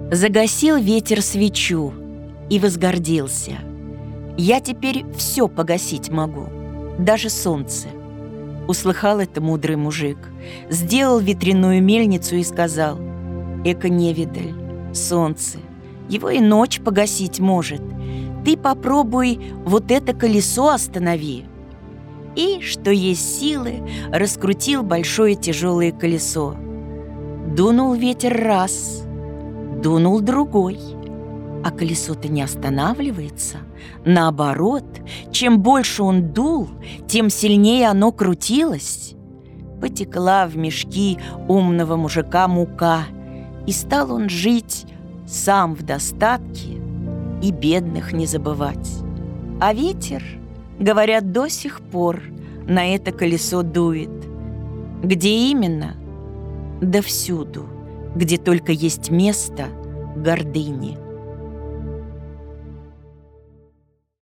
Загасил ветер свечу и возгордился. Я теперь все погасить могу, даже солнце. Услыхал это мудрый мужик, сделал ветряную мельницу и сказал: эко-невидаль, солнце, его и ночь погасить может. Ты попробуй вот это колесо останови. И, что есть силы, раскрутил большое тяжелое колесо. Дунул ветер раз, дунул другой, а колесо-то не останавливается. Наоборот, чем больше он дул, тем сильнее оно крутилось. Потекла в мешки умного мужика мука, и стал он жить сам в достатке и бедных не забывать. А ветер, говорят, до сих пор на это колесо дует. Где именно? Да всюду, где только есть место гордыни.